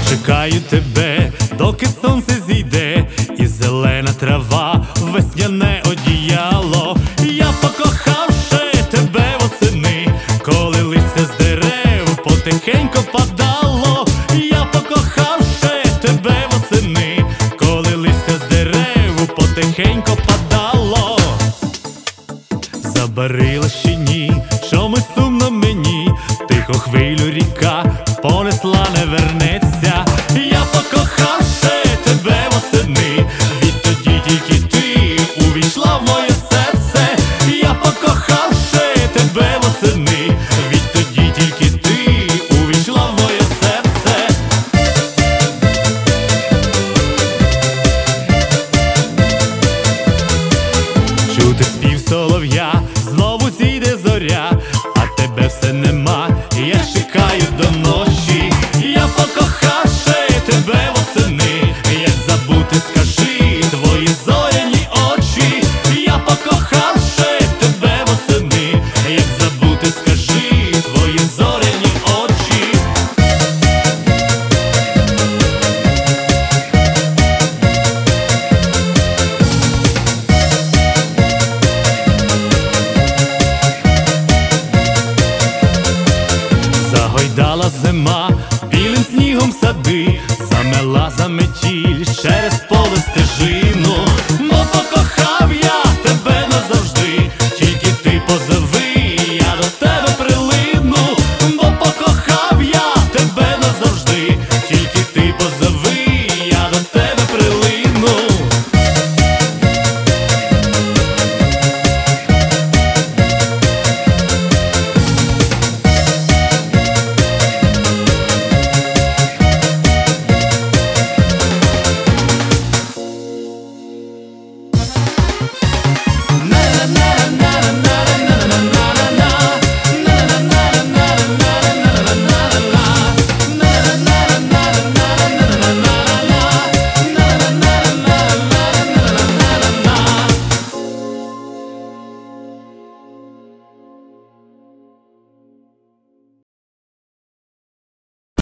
Чекаю тебе, доки сонце зійде, і зелена трава, весняне одіяло. Я покохав ще тебе восени, коли листя з дерев потихеньку падало. Я покохав ще тебе восени, коли листя з дерев потихеньку падало. Забарила